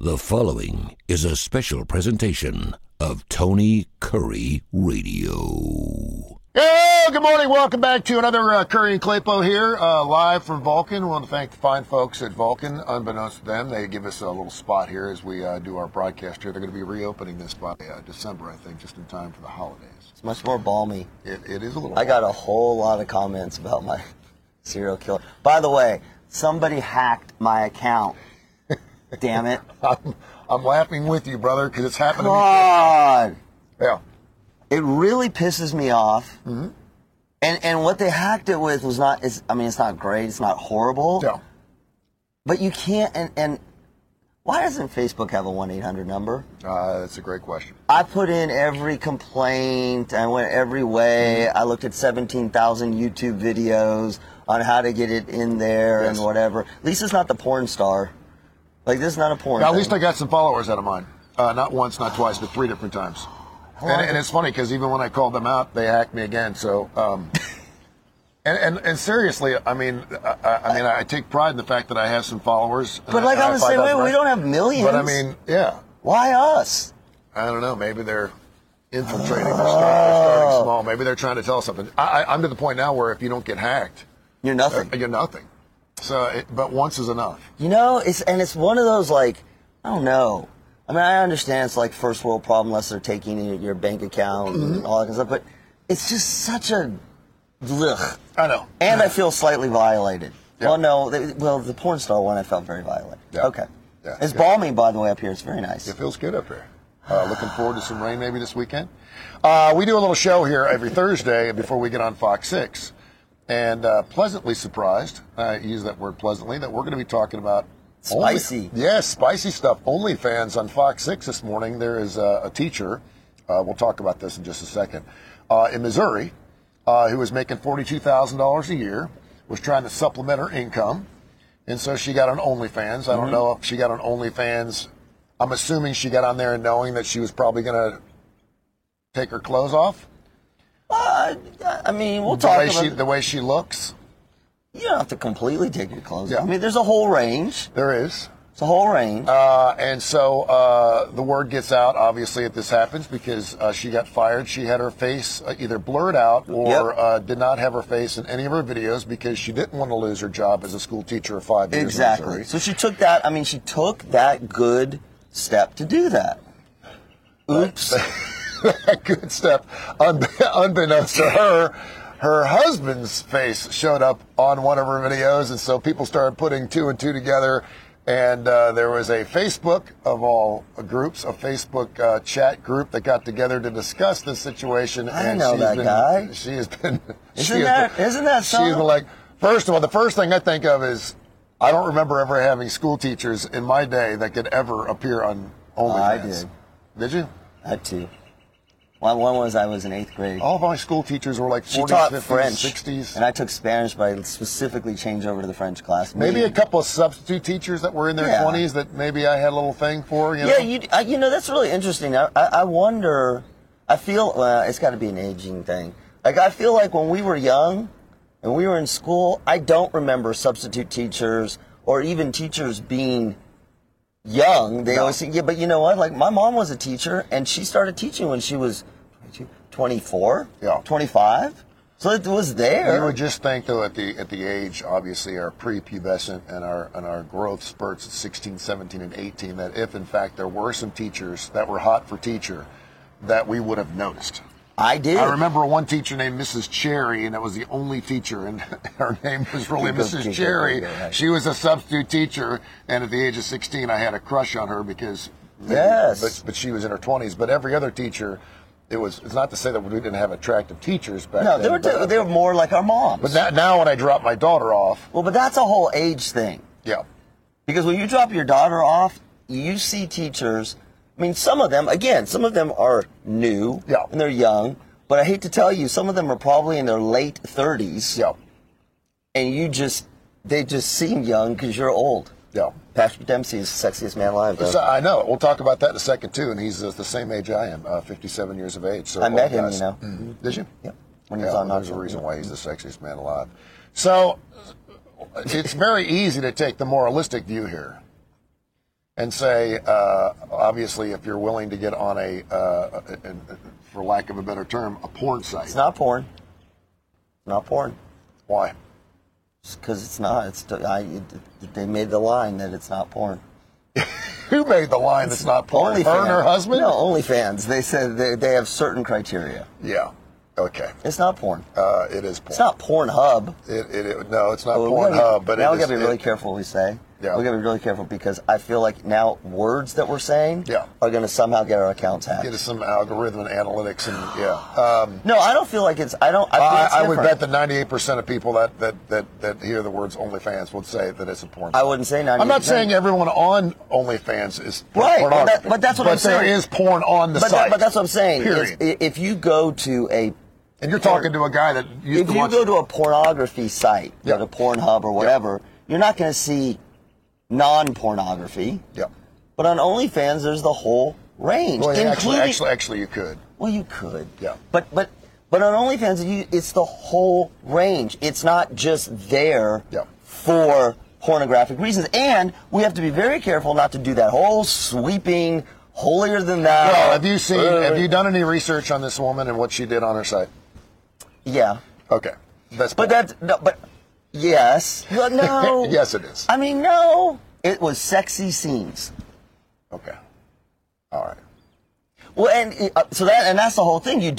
The following is a special presentation of Tony Curry Radio. Hey, good morning. Welcome back to another Curry and Claypo here, live from Vulcan. We want to thank the fine folks at Vulcan. Unbeknownst to them, they give us a little spot here as we do our broadcast here. They're going to be reopening this by December, I think, just in time for the holidays. It's much more balmy. It is a little. I got a whole lot of comments about my serial killer. By the way, somebody hacked my account. Damn it. I'm laughing with you, brother, because it's happened God. to me. Yeah. It really pisses me off. Mm-hmm. And what they hacked it with was not, it's not great. It's not horrible. Yeah. But you can't, and why doesn't Facebook have a 1-800 number? That's a great question. I put in every complaint. I went every way. I looked at 17,000 YouTube videos on how to get it in there and whatever. At least it's not the porn star. Like, this is not a porn Now, thing. at least I got some followers out of mine. Not once, not twice, but 3 different times. And it's funny because even when I called them out, they hacked me again. So, and seriously, I take pride in the fact that I have some followers. But like I'm the same way, we don't have millions. But I mean, yeah. Why us? I don't know. Maybe they're infiltrating. They're starting small. Maybe they're trying to tell us something. I'm to the point now where if you don't get hacked, you're nothing. You're nothing. So, but once is enough. You know, it's one of those, like, I don't know. I mean, I understand it's like first world problem unless they're taking your bank account and all that kind of stuff, but it's just such a ugh. I know. And I feel slightly violated. Yeah. Well, no, the porn star one I felt very violated. Yeah. Okay. Yeah. It's balmy, by the way, up here. It's very nice. It feels good up here. Looking forward to some rain maybe this weekend. We do a little show here every Thursday before we get on Fox 6. And pleasantly surprised, I use that word pleasantly, that we're going to be talking about spicy. Spicy stuff. OnlyFans on Fox 6 this morning. There is a teacher, we'll talk about this in just a second, in Missouri, who was making $42,000 a year, was trying to supplement her income, and so she got on OnlyFans. I don't know if she got on OnlyFans. I'm assuming she got on there knowing that she was probably going to take her clothes off. I mean, we'll talk about the way she looks. You don't have to completely take your clothes off. I mean, there's a whole range. There is. It's a whole range. And so the word gets out, obviously, that this happens because she got fired. She had her face either blurred out or did not have her face in any of her videos because she didn't want to lose her job as a school teacher of 5 years. Exactly. So she took that good step to do that. Oops. That good step. Unbeknownst to her, her husband's face showed up on one of her videos, and so people started putting 2 and 2 together, and there was a Facebook of all groups, a Facebook chat group that got together to discuss this situation. I know that guy. She has been... Isn't that something? She's been like, first of all, the first thing I think of is, I don't remember ever having school teachers in my day that could ever appear on OnlyFans. I did. Did you? I had to. One was I was in 8th grade. All of my school teachers were like 40s, she taught 50s, French, 60s. And I took Spanish, but I specifically changed over to the French class. Maybe a couple of substitute teachers that were in their 20s that maybe I had a little thing for. You know? Yeah, that's really interesting. I wonder, I feel, it's got to be an aging thing. Like, I feel like when we were young and we were in school, I don't remember substitute teachers or even teachers being young. They always say, yeah, but you know what? Like, my mom was a teacher, and she started teaching when she was 24, 25. So it was there. You would just think, though, at the age, obviously, our prepubescent and our growth spurts at 16, 17, and 18, that if, in fact, there were some teachers that were hot for teacher, that we would have noticed. I did. I remember one teacher named Mrs. Cherry, and that was the only teacher, and her name was really Mrs. Cherry. She was a substitute teacher, and at the age of 16, I had a crush on her because, but she was in her 20s. But every other teacher, it's not to say that we didn't have attractive teachers back then. No, they were more like our moms. But now when I drop my daughter off. Well, but that's a whole age thing. Yeah. Because when you drop your daughter off, you see teachers. I mean, some of them are new, and they're young, but I hate to tell you, some of them are probably in their late 30s, and they just seem young because you're old. Yeah. Patrick Dempsey is the sexiest man alive. I know. We'll talk about that in a second, too, and he's the same age I am, 57 years of age. So I met him, Mm-hmm. Did you? Yeah. When he was on there's a reason why he's the sexiest man alive. So it's very easy to take the moralistic view here. and say, obviously, if you're willing to get on a, for lack of a better term, a porn site. It's not porn. Not porn. Why? Because it's not. They made the line that it's not porn. Who made the line that's not porn? Her and her husband? No, OnlyFans. They said they have certain criteria. Yeah. Okay. It's not porn. It is porn. It's not Pornhub. No, it's not Pornhub. But now we got to be really careful what we say. Yeah. We got to be really careful because I feel like now words that we're saying are going to somehow get our accounts hacked. Get us some algorithm and analytics and no, I don't feel like it's. I would bet that 98% of people that hear the words OnlyFans would say that it's a porn site. I wouldn't say 98%. I'm not saying everyone on OnlyFans is right, pornography, but that's what I'm saying. But there is porn on the site. But that's what I'm saying. Period. If you go to a and you're talking to a guy that used if to watch. you go to a pornography site, go to Pornhub or whatever, you're not going to see non-pornography. Yeah. But on OnlyFans, there's the whole range. Well, actually, you could. Well, you could. Yeah. But on OnlyFans, it's the whole range. It's not just there for pornographic reasons. And we have to be very careful not to do that whole sweeping, holier than thou. Well, have you done any research on this woman and what she did on her site? Yeah. Okay. But yes. No. Yes, it is. I mean, no. It was sexy scenes. Okay. All right. Well, and that's the whole thing.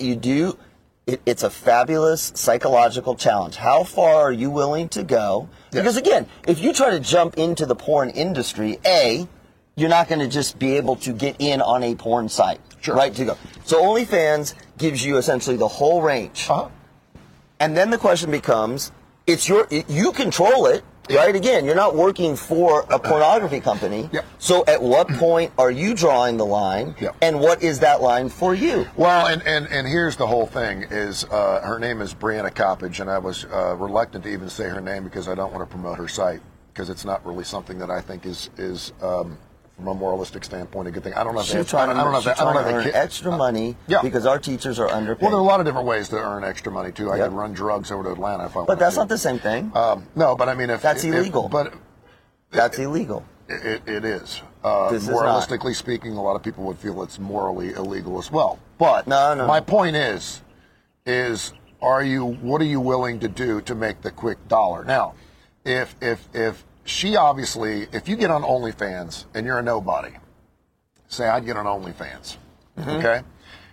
It's a fabulous psychological challenge. How far are you willing to go? Yes. Because again, if you try to jump into the porn industry, you're not going to just be able to get in on a porn site. Sure. Right? To go. So OnlyFans gives you essentially the whole range. Uh-huh. And then the question becomes, you control it, right? Again, you're not working for a pornography company. Yep. So at what point are you drawing the line? Yep. And what is that line for you? Well, and here's the whole thing is her name is Brianna Coppage, and I was reluctant to even say her name because I don't want to promote her site because it's not really something that I think is from a moralistic standpoint a good thing. I don't know if She's trying to earn extra money because our teachers are underpaid. Well, there are a lot of different ways to earn extra money too. I could run drugs over to Atlanta if I wanted. But that's not the same thing. No, but I mean, if that's illegal. But that's illegal. It is. Moralistically speaking, a lot of people would feel it's morally illegal as well. But no. My point is, what are you willing to do to make the quick dollar? Now, if she obviously, if you get on OnlyFans and you're a nobody, say I'd get on OnlyFans, okay?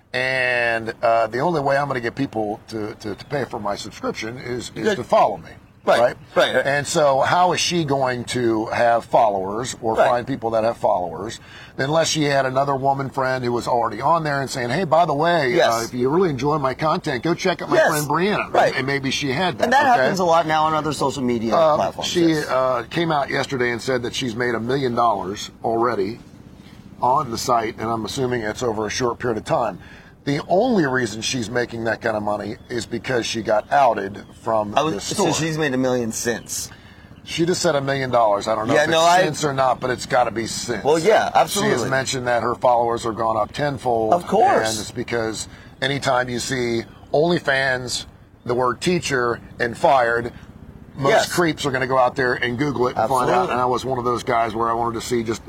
And the only way I'm going to get people to pay for my subscription is to follow me. Right. And so how is she going to have followers or find people that have followers unless she had another woman friend who was already on there and saying, hey, by the way, if you really enjoy my content, go check out my friend Brianna. Right. And maybe she had that. And that happens a lot now on other social media platforms. She came out yesterday and said that she's made $1 million already on the site, and I'm assuming it's over a short period of time. The only reason she's making that kind of money is because she got outed from the store. So she's made $1 million since. She just said $1 million. I don't know if it's since or not, but it's got to be since. Well, yeah, absolutely. She has mentioned that her followers are gone up tenfold. Of course. And it's because anytime you see OnlyFans, the word teacher, and fired, most creeps are going to go out there and Google it and find out. And I was one of those guys where I wanted to see just,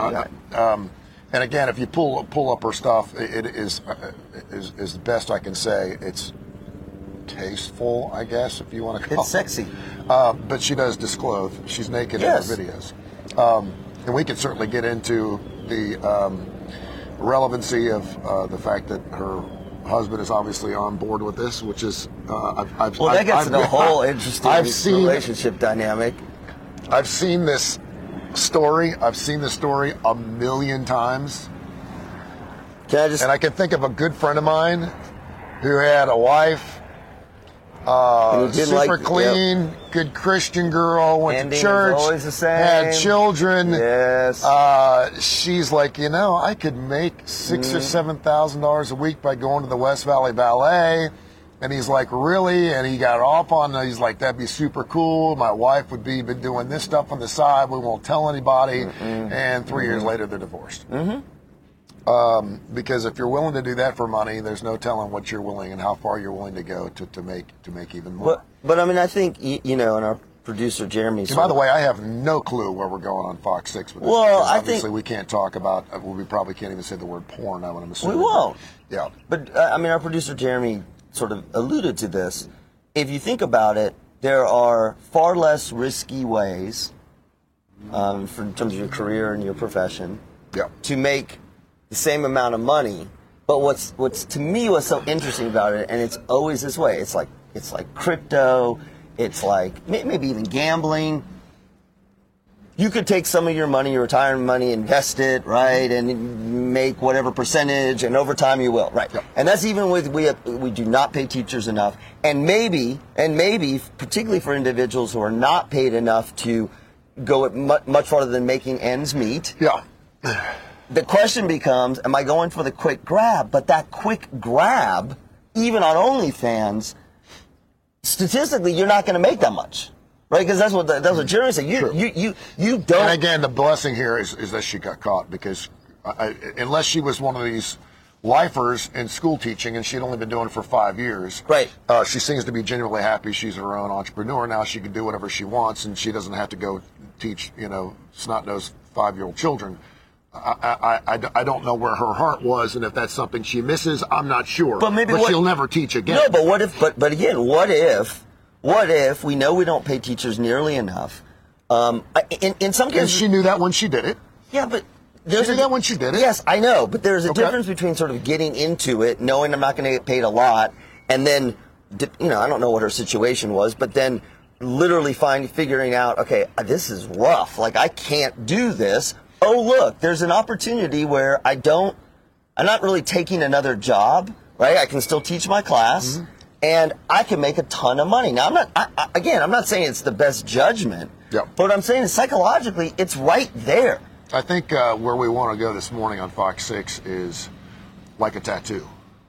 and again, if you pull up her stuff, it is the best I can say. It's tasteful, I guess, if you want to call it. It's sexy. But she does disclose. She's naked in her videos. And we can certainly get into the relevancy of the fact that her husband is obviously on board with this, which is that gets into a whole interesting relationship dynamic. I've seen this story. I've seen this story 1,000,000 times. And I can think of a good friend of mine who had a wife, super clean, good Christian girl, went to church, always the same. had children. Yes. She's like, I could make $6,000 or $7,000 a week by going to the West Valley Ballet. And he's like, really? And he got off on, he's like, that'd be super cool. My wife would be doing this stuff on the side. We won't tell anybody. And 3 years later, they're divorced. Because if you're willing to do that for money, there's no telling what you're willing and how far you're willing to go to make even more. But I mean, I think, and our producer Jeremy. By the way, I have no clue where we're going on Fox 6 with this. Well, I obviously think we can't talk about. We probably can't even say the word porn. I'm assuming. we won't. Yeah. But I mean, our producer Jeremy sort of alluded to this. If you think about it, there are far less risky ways, in terms of your career and your profession, Yeah. to make the same amount of money. But what's to me what's so interesting about it, and it's always this way. It's like crypto. It's like maybe even gambling. You could take some of your money, your retirement money, invest it, right, and make whatever percentage, and over time you will, right? Yep. And that's even with we do not pay teachers enough, and maybe, particularly for individuals who are not paid enough to go much farther than making ends meet. Yeah. The question becomes, am I going for the quick grab? But that quick grab, even on OnlyFans, statistically, you're not going to make that much. Right, because that's what Jeremy said. You don't. And again, the blessing here is that she got caught, because unless she was one of these lifers in school teaching, and she'd only been doing it for 5 years. Right. She seems to be genuinely happy. She's her own entrepreneur now. She can do whatever she wants, and she doesn't have to go teach, snot-nosed 5-year-old children. I don't know where her heart was, and if that's something she misses, I'm not sure. But she'll never teach again. No, but what if? But again, what if we know we don't pay teachers nearly enough? In some cases, and she knew that when she did it. Yeah, but She knew that when she did it. Yes, I know, but there's a difference between sort of getting into it, knowing I'm not going to get paid a lot, and then, I don't know what her situation was, but then literally figuring out, okay, this is rough. Like, I can't do this. Oh, look, there's an opportunity where I'm not really taking another job, right? I can still teach my class. Mm-hmm. And I can make a ton of money. Now, I'm not saying it's the best judgment. Yep. But what I'm saying is psychologically, it's right there. I think where we want to go this morning on Fox 6 is like a tattoo.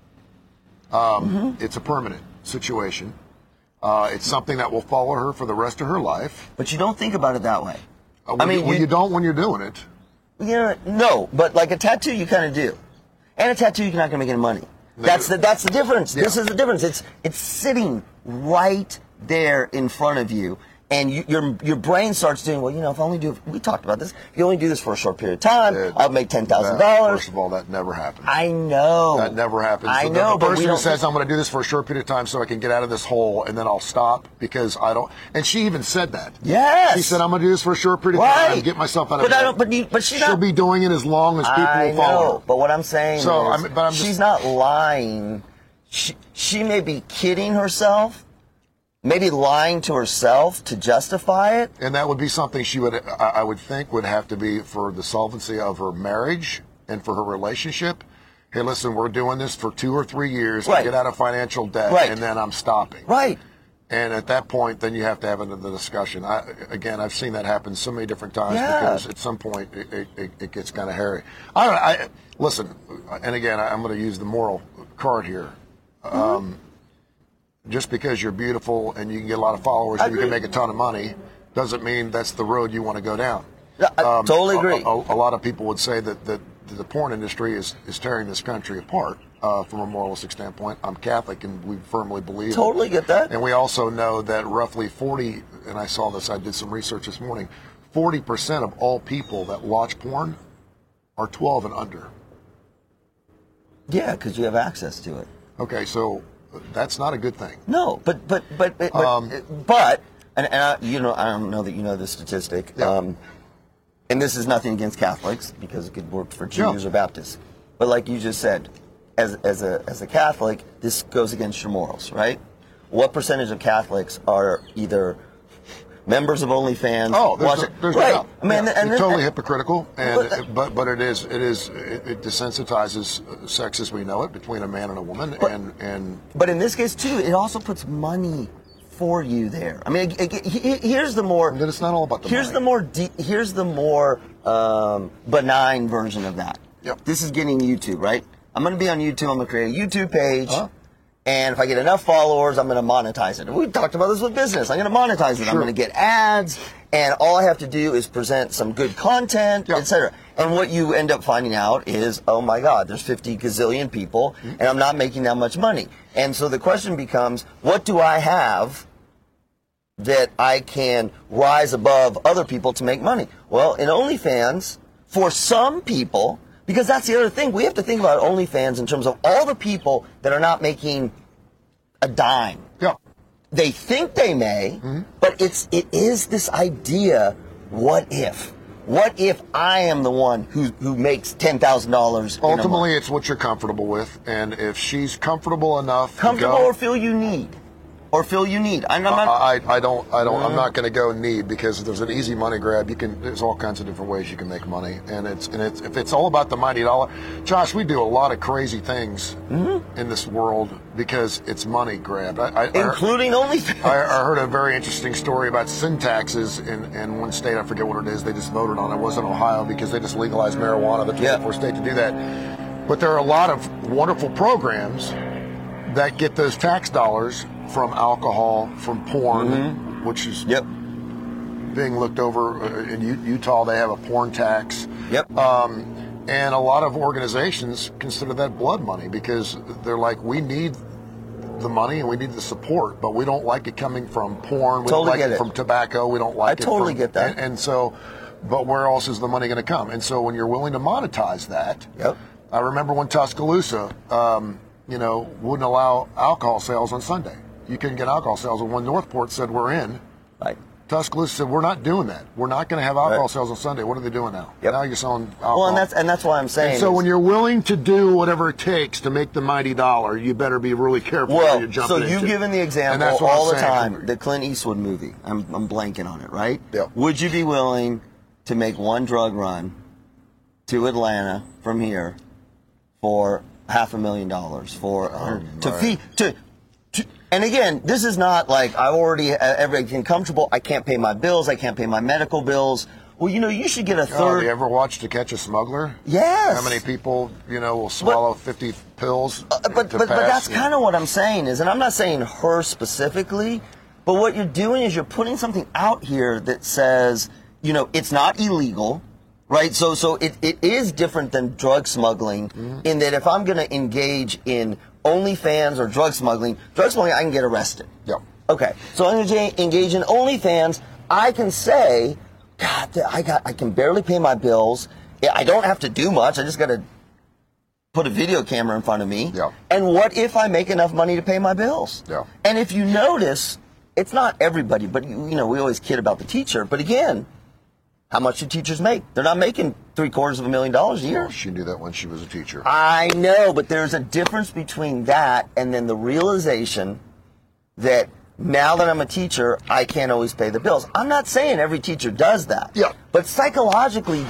It's a permanent situation. It's something that will follow her for the rest of her life. But you don't think about it that way. You don't when you're doing it. No, but like a tattoo, you kind of do. And a tattoo, you're not going to make any money. That's the difference. Yeah. This is the difference. It's sitting right there in front of you, and your brain starts doing, well, if I only we talked about this, if you only do this for a short period of time, I'll make $10,000. First of all, that never happens. I know. That never happens. I know, the person who says, I'm going to do this for a short period of time so I can get out of this hole, and then I'll stop because I don't. And she even said that. Yes. She said, I'm going to do this for a short period of time and get myself out of it. But she'll be doing it as long as people will follow her. But what I'm saying is, she's not lying. She may be kidding herself. Maybe lying to herself to justify it. And that would be something I would think would have to be for the solvency of her marriage and for her relationship. Hey, listen, we're doing this for 2 or 3 years to get out of financial debt, and then I'm stopping. Right. And at that point, then you have to have another discussion. I've seen that happen so many different times because at some point it gets kind of hairy. Listen, and again, I'm going to use the moral card here. Just because you're beautiful and you can get a lot of followers and you can make a ton of money doesn't mean that's the road you want to go down. I totally agree. A lot of people would say that the porn industry is tearing this country apart from a moralistic standpoint. I'm Catholic and we firmly believe Totally get that. And we also know that roughly 40, and I saw this, I did some research this morning, 40% of all people that watch porn are 12 and under. Yeah, because you have access to it. Okay, so that's not a good thing. No, but and I don't know that you know the statistic. Yeah. And this is nothing against Catholics because it could work for Jews or Baptists. But like you just said, as a Catholic, this goes against your morals, right? What percentage of Catholics are either members of OnlyFans? Oh, there's right. no doubt. It's totally hypocritical, but it desensitizes sex as we know it between a man and a woman, But in this case too, it also puts money for you there. I mean, here's the more. But it's not all about the money. Here's the more benign version of that. Yep. This is getting YouTube, right? I'm going to be on YouTube. I'm going to create a YouTube page. And if I get enough followers, I'm going to monetize it. And we talked about this with business. I'm going to monetize it. Sure. I'm going to get ads, and all I have to do is present some good content, etc. And what you end up finding out is, oh my God, there's 50 gazillion people, and I'm not making that much money. And so the question becomes, what do I have that I can rise above other people to make money? Well, in OnlyFans, for some people, because that's the other thing, we have to think about OnlyFans in terms of all the people that are not making a dime. Yeah. They think they may, but it is this idea, what if? What if I am the one who makes $10,000? Ultimately, it's what you're comfortable with, and if she's comfortable enough, Comfortable to go, or feel you need. I'm not. I'm not going to go need, because there's an easy money grab. There's all kinds of different ways you can make money, and if it's all about the mighty dollar. Josh, we do a lot of crazy things in this world because it's money grab. Including OnlyFans. I heard a very interesting story about sin taxes in one state. I forget what it is. They just voted on it. It was in Ohio because they just legalized marijuana. The 24th state to do that. But there are a lot of wonderful programs that get those tax dollars from alcohol, from porn, which is being looked over. In Utah, they have a porn tax. And a lot of organizations consider that blood money, because they're like, we need the money and we need the support, but we don't like it coming from porn. We don't like it from tobacco. We don't like it. I totally get that. And so, but where else is the money going to come? And so when you're willing to monetize that, I remember when Tuscaloosa, wouldn't allow alcohol sales on Sunday. You couldn't get alcohol sales, and when Northport said we're in, Tuscaloosa said we're not doing that. We're not going to have alcohol sales on Sunday. What are they doing now? Now you're selling alcohol. Well, and that's why I'm saying. And so when you're willing to do whatever it takes to make the mighty dollar, you better be really careful where you're jumping into. So you've given the example all the time, the Clint Eastwood movie. I'm blanking on it, right? Would you be willing to make one drug run to Atlanta from here for $500,000 for to feed to? And again, this is not like I already have everything comfortable. I can't pay my bills. I can't pay my medical bills. Well, you should get a third. You ever watched To Catch a Smuggler? Yes. How many people, will swallow 50 pills but that's kind of what I'm saying is, and I'm not saying her specifically, but what you're doing is you're putting something out here that says, it's not illegal, right? So it is different than drug smuggling in that if I'm going to engage in OnlyFans or drug smuggling, I can get arrested. Okay, so I'm going to engage in OnlyFans. I can say, God, I can barely pay my bills. I don't have to do much. I just got to put a video camera in front of me. And what if I make enough money to pay my bills? And if you notice, it's not everybody, but we always kid about the teacher. But again, how much do teachers make? They're not making $750,000 a year. Well, she knew that when she was a teacher. I know, but there's a difference between that and then the realization that now that I'm a teacher, I can't always pay the bills. I'm not saying every teacher does that. But psychologically,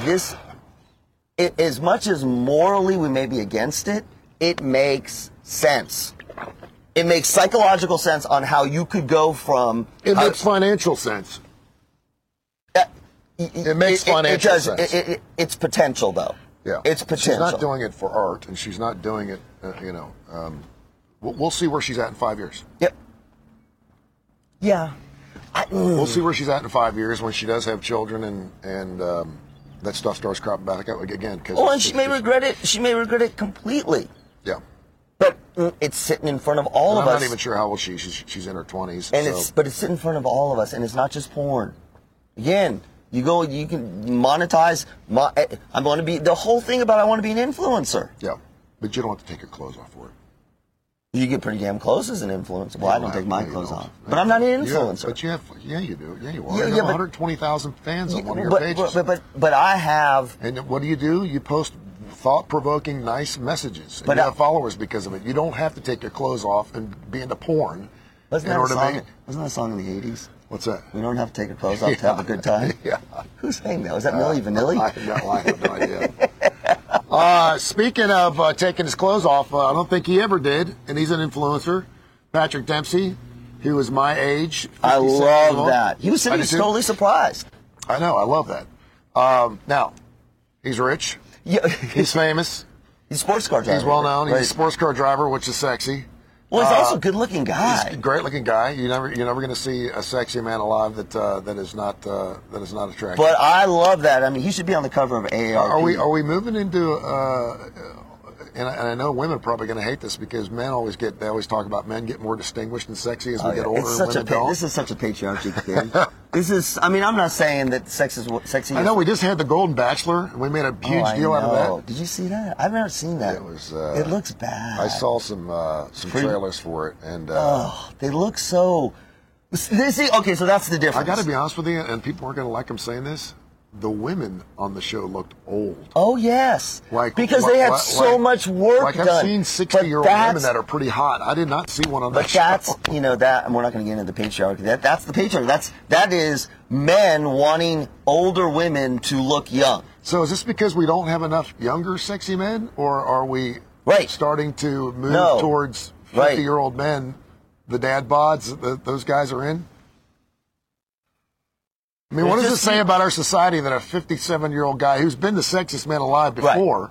as much as morally we may be against it, it makes sense. It makes psychological sense on how you could go from... It makes financial sense. It makes financial sense. It's potential, though. It's potential. She's not doing it for art, and she's not doing it, we'll see where she's at in 5 years. We'll see where she's at in 5 years when she does have children and that stuff starts cropping back up again. And she may regret it. She may regret it completely. But it's sitting in front of all of us. I'm not even sure how old she's in her 20s. But it's sitting in front of all of us, and it's not just porn. Again, you can monetize. I'm going to be the whole thing about I want to be an influencer. But you don't have to take your clothes off for it. You get pretty damn close as an influencer. Well, I don't take my clothes off. But I'm not an influencer. But you have, you do. You are. You have 120,000 fans on one of your pages. But I have. And what do? You post thought-provoking, nice messages. And you have followers because of it. You don't have to take your clothes off and be into porn. Wasn't that a song in the 80s? What's that? We don't have to take our clothes off to have a good time? Who sang that? Was that Milli Vanilli? I have no idea. Speaking of taking his clothes off, I don't think he ever did, and he's an influencer. Patrick Dempsey, who was my age. I love that. He was sitting totally surprised. I know. I love that. Now, he's rich. He's famous. He's a sports car driver. He's well known. He's a sports car driver, which is sexy. Well, he's also a good-looking guy. He's a great-looking guy. You're never going to see a sexy man alive that is not attractive. But I love that. I mean, he should be on the cover of AARP. Are we moving into and I know women are probably going to hate this because they always talk about men get more distinguished and sexy as we get older. It's and such women don't. This is such a patriarchy thing. I'm not saying that sex is sexy. I know we just had the Golden Bachelor, and we made a huge deal out of that. Did you see that? I've never seen that. It looks bad. I saw some trailers for it, and they look so. Okay, so that's the difference. I got to be honest with you, and people aren't going to like I'm saying this. The women on the show looked old. Oh yes, because they had so much work done. I've seen 60-year-old women that are pretty hot. I did not see one on that show. But that's that, and we're not going to get into the patriarchy. That's the patriarchy. That is men wanting older women to look young. So is this because we don't have enough younger sexy men, or are we starting to move towards 50-year-old men? The dad bods, those guys are in. I mean, what does it say about our society that a 57-year-old guy who's been the sexiest man alive before,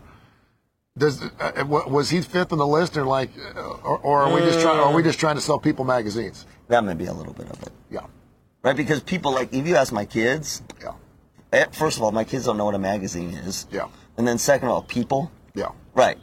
was he fifth on the list, or are we just trying to sell people magazines? That may be a little bit of it. Yeah. Right, because people if you ask my kids, first of all, my kids don't know what a magazine is. Yeah. And then second of all, people. Yeah. Right.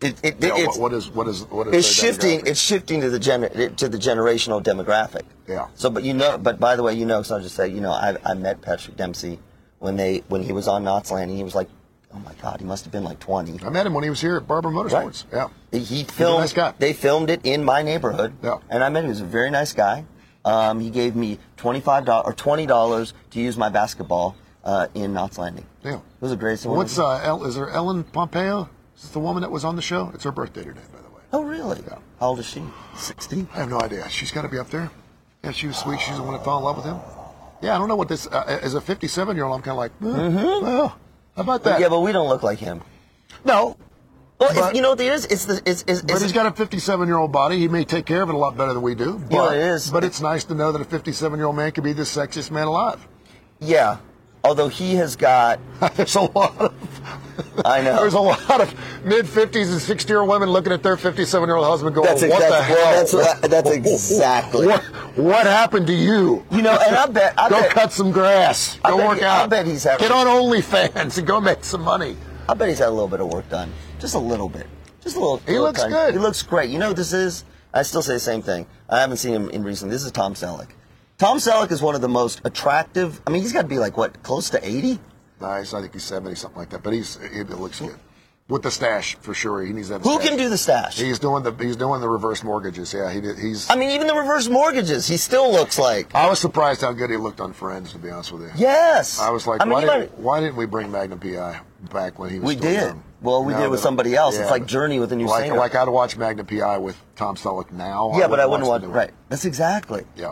It's shifting. It's shifting to the generational demographic. Yeah. So, but by the way, so I'll just say, I met Patrick Dempsey when he was on Knots Landing. He was like, oh my God, he must have been like 20. I met him when he was here at Barber Motorsports. Right. Yeah. He filmed. He's a nice guy. They filmed it in my neighborhood. Yeah. And I met him. He was a very nice guy. He gave me $25 or $20 to use my basketball in Knots Landing. Yeah. It was a great. What's is there Ellen Pompeo? Is this the woman that was on the show? It's her birthday today, by the way. Oh, really? Yeah. How old is she? 60? I have no idea. She's got to be up there. Yeah, she was sweet. She's the one that fell in love with him. Yeah, I don't know what this... as a 57-year-old, I'm kind of like, well, how about that? Yeah, but we don't look like him. No. Well, what it is? But he's got a 57-year-old body. He may take care of it a lot better than we do. But, it is. But it's nice to know that a 57-year-old man can be the sexiest man alive. Yeah. Although he has got... There's a lot of... I know. There's a lot of mid-50s and 60-year-old women looking at their 57-year-old husband going, what the hell? That's exactly... What happened to you? And I bet... Go cut some grass. Go work out. I bet he's having... Get on OnlyFans and go make some money. I bet he's had a little bit of work done. Just a little bit. Just a little... He looks good. He looks great. You know what this is? I still say the same thing. I haven't seen him in recently. This is Tom Selleck. Tom Selleck is one of the most attractive... I mean, he's got to be like, what, close to 80? Nice. I think he's 70, something like that. But he looks good. With the stash, for sure. He needs to have a Who stash. can do the stash? He's doing the reverse mortgages. Yeah, he's... I mean, even the reverse mortgages, he still looks like... I was surprised how good he looked on Friends, to be honest with you. Yes. I was like, why didn't we bring Magnum P.I. back when he was We still did. young? Well, we did with somebody else. Yeah, it's like Journey with a new singer. Like I'd watch Magnum P.I. with Tom Selleck now. Yeah, but I wouldn't watch... Right. That's exactly. Yeah.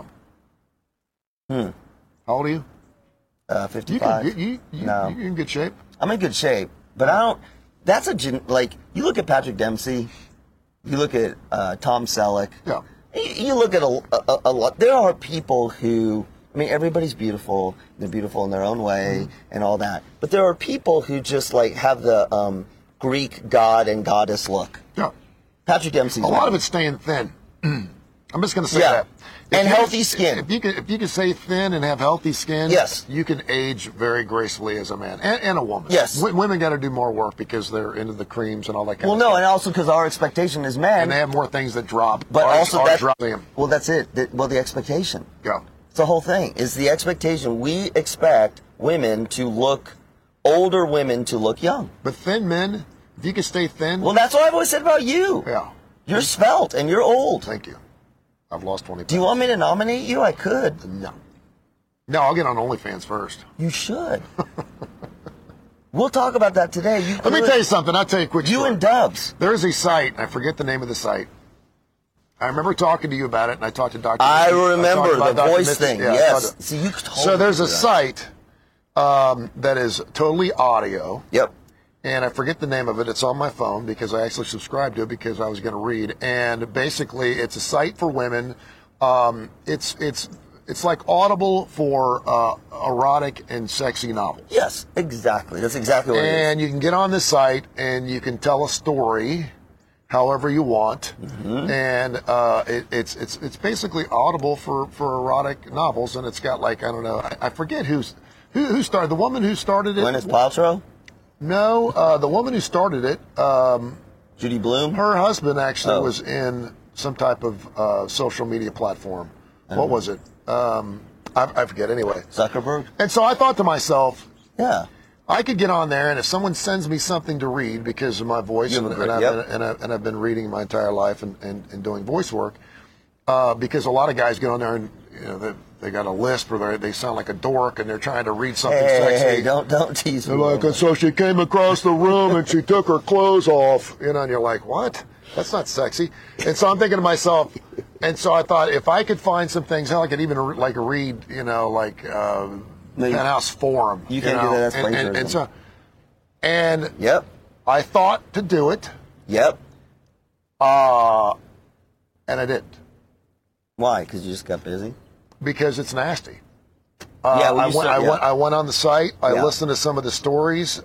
How old are you? 55. You're in good shape. I'm in good shape, but I don't. That's you look at Patrick Dempsey, you look at Tom Selleck. Yeah. You look at a lot. There are people who. I mean, everybody's beautiful. They're beautiful in their own way and all that. But there are people who just have the Greek god and goddess look. Yeah. Patrick Dempsey. A lot of it's staying thin. I'm just going to say that. And healthy skin. If you can stay thin and have healthy skin, yes, you can age very gracefully as a man and a woman. Yes. Women got to do more work because they're into the creams and all that kind of stuff. Well, no, and also because our expectation is men. And they have more things that drop. But also well, that's it. The expectation. Yeah. It's the whole thing. Is the expectation. We expect older women to look young. But thin men, if you can stay thin. Well, that's what I've always said about you. Yeah. You're svelte and you're old. Thank you. I've lost 20 pounds. Do you want me to nominate you? I could. No. No, I'll get on OnlyFans first. You should. We'll talk about that today. Let me tell you something. I'll tell you a quick story. You and Dubs. There's a site. I forget the name of the site. I remember talking to you about it, and I talked to Dr. I remember the voice Mitzi. thing. Yeah, yes. See, you told so there's a site that is totally audio. Yep. And I forget the name of it. It's on my phone because I actually subscribed to it because I was going to read. And basically, it's a site for women. It's like Audible for erotic and sexy novels. Yes, exactly. That's exactly what it is. And you can get on this site and you can tell a story however you want. Mm-hmm. And it's basically Audible for erotic novels. And it's got I don't know, I forget who started. The woman who started it. Gwyneth Paltrow? No, the woman who started it, Judy Bloom? Her husband actually Oh. was in some type of social media platform. What was it? I forget anyway. Zuckerberg? And so I thought to myself, Yeah. I could get on there, and if someone sends me something to read because of my voice, You have a and great- I've been reading my entire life and doing voice work, because a lot of guys get on there and they got a lisp or they sound like a dork and they're trying to read something sexy. Hey, don't tease me. They're like, and so she came across the room and she took her clothes off, and you're like, what? That's not sexy. And so I'm thinking to myself, and so I thought if I could find some things, hell, I could even read, Penthouse Forum. You can't do that. That's and plagiarism. so, and Yep. I thought to do it, Yep. and I didn't Why? Because you just got busy? because it's nasty. Yeah, well, I went on the site. I Yeah. listened to some of the stories.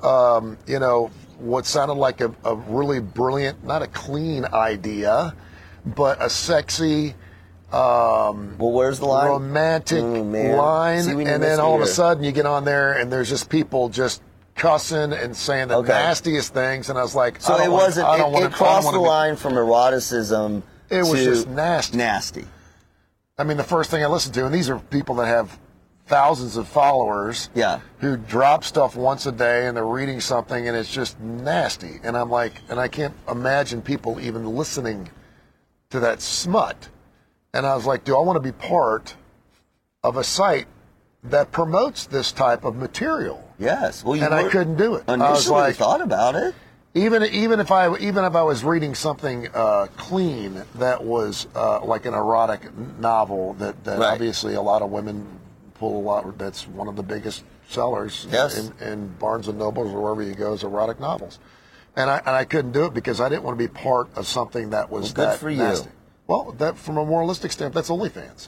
What sounded like a really brilliant, not a clean idea, but a sexy, Well, where's the line? romantic man. line. See, we And need then this all of a here. sudden you get on there and there's just people just cussing and saying the Okay. nastiest things. And I was like, So I don't it wanna- wasn't. I don't wanna- It crossed I the don't wanna line from eroticism. It was to just nasty. Nasty. I mean, the first thing I listened to, and these are people that have thousands of followers, Yeah. who drop stuff once a day and they're reading something and it's just nasty. And I'm like, and I can't imagine people even listening to that smut. And I was like, do I want to be part of a site that promotes this type of material? Yes. Well, you And I were- couldn't do it. I was Initially, like, thought about it. even if I was reading something clean that was like an erotic novel that Right. obviously a lot of women pull a lot. That's one of the biggest sellers Yes. in Barnes and Nobles or wherever you go is erotic novels, and I couldn't do it because I didn't want to be part of something that was Well, good that for you. nasty. Well, that from a moralistic standpoint, that's OnlyFans.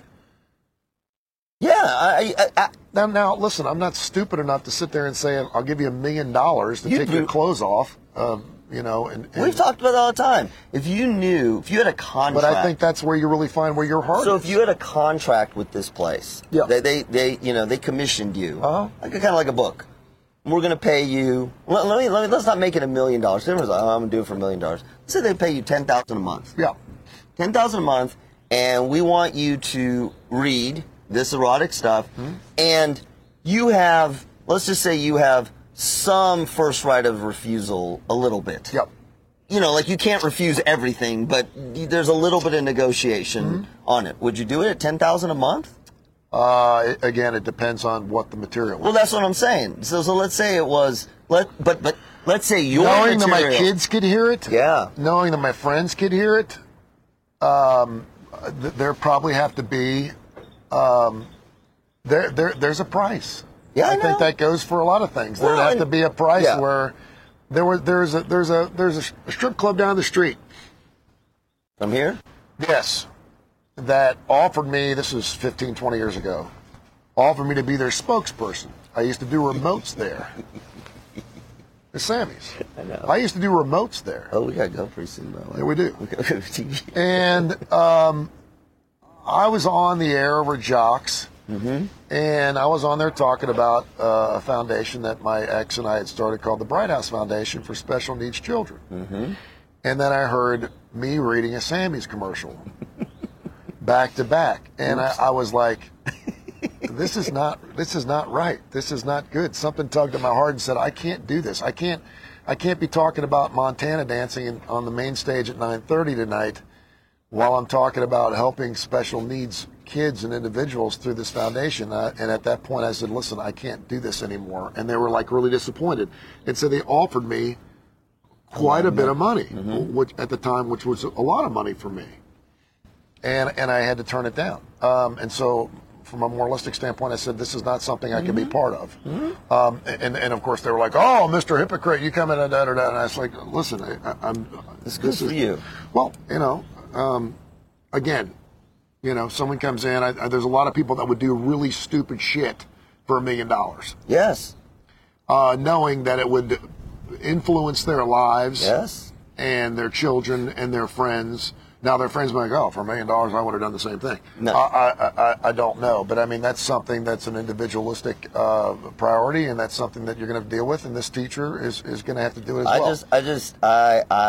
Yeah. I Now, listen, I'm not stupid enough to sit there and say I'll give you $1 million to You take your do- clothes off. we've talked about that all the time. If you had a contract. But I think that's where you really find where your heart So is. if you had a contract with this place, Yeah. they commissioned you, Uh-huh. kind of like a book. We're going to pay you. Let's not make it $1 million. Everyone's like, I'm going to do it for $1 million. Let's say they pay you $10,000 a month. Yeah. $10,000 a month, and we want you to read this erotic stuff, and you have, let's just say you have some first right of refusal, a little bit. Yep. Like you can't refuse everything, but there's a little bit of negotiation on it. Would you do it at $10,000 a month? Again, it depends on what the material Well, is. that's what I'm saying. So let's say it was but let's say your Knowing that material. my kids could hear it, Yeah. knowing that my friends could hear it, there probably have to be there's a price. Yeah, I think know. that goes for a lot of things. Well, There'd have to be a price yeah. where there's a strip club down the street. From here? Yes. That offered me, this was 15, 20 years ago, offered me to be their spokesperson. I used to do remotes there. The Sammys. I know. I used to do remotes there. Oh, we got to go pretty soon, by the way. Yeah, we do. We gotta go to TV. And I was on the air over at Jocks, and I was on there talking about a foundation that my ex and I had started called the Bright House Foundation for Special Needs Children. And then I heard me reading a Sammy's commercial back to back, and I was like, this is not right. This is not good. Something tugged at my heart and said, I can't do this. I can't be talking about Montana dancing on the main stage at 9:30 tonight while I'm talking about helping special needs kids and individuals through this foundation. And at that point I said, listen, I can't do this anymore. And they were like really disappointed. And so they offered me quite a bit of money, which at the time, which was a lot of money for me. And I had to turn it down. And so from a moralistic standpoint, I said, this is not something I can be part of. And of course they were like, oh, Mr. Hypocrite, you come in and da-da-da. And I was like, listen, It's good for you. Well, again, someone comes in, there's a lot of people that would do really stupid shit for $1 million, Yes. knowing that it would influence their lives Yes. and their children and their friends. Now their friends might go, for $1 million, I would have done the same thing. No. I don't know, but I mean that's something that's an individualistic priority, and that's something that you're going to deal with. And this teacher is going to have to do it as well. I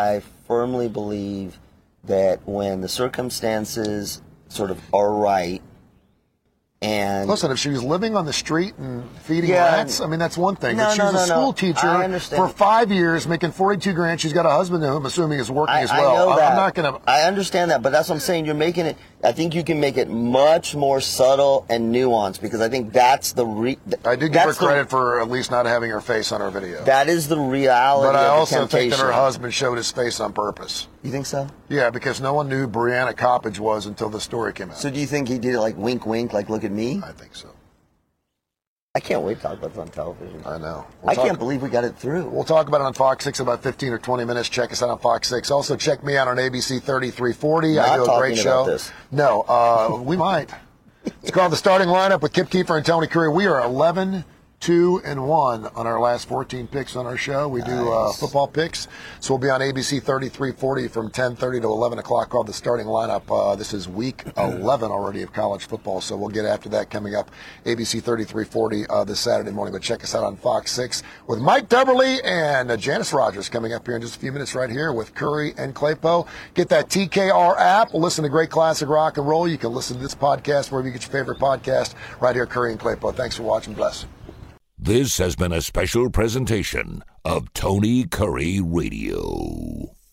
firmly believe that when the circumstances sort of are right, and listen, if she was living on the street and feeding Yeah, rats, I mean, that's one thing. No, but she was no, a no. school I teacher understand. for 5 years, making $42,000. She's got a husband who I'm assuming is working as I well. know that. I'm not going to. I understand that, but that's what I'm saying. You're making it. I think you can make it much more subtle and nuanced, because I think that's the. I do give her credit for at least not having her face on her video. That is the reality. But I of the also think that her temptation. husband showed his face on purpose. You think so? Yeah, because no one knew who Brianna Coppage was until the story came out. So do you think he did it like wink, wink, like look at me? I think so. I can't wait to talk about this on television. I know. I can't believe we got it through. We'll talk about it on Fox 6 in about 15 or 20 minutes. Check us out on Fox 6. Also, check me out on ABC 3340. Not I do a talking great about show. this. No, we might. It's called The Starting Lineup with Kip Keefer and Tony Curry. We are 11-2-1 on our last 14 picks on our show. We do football picks. So we'll be on ABC 3340 from 10:30 to 11 o'clock called The Starting Lineup. This is week 11 already of college football, so we'll get after that coming up ABC 3340 this Saturday morning. But check us out on Fox 6 with Mike Deverly and Janice Rogers coming up here in just a few minutes right here with Curry and Claypo. Get that TKR app. Listen to great classic rock and roll. You can listen to this podcast wherever you get your favorite podcast right here, Curry and Claypo. Thanks for watching. Bless. This has been a special presentation of Tony Curry Radio.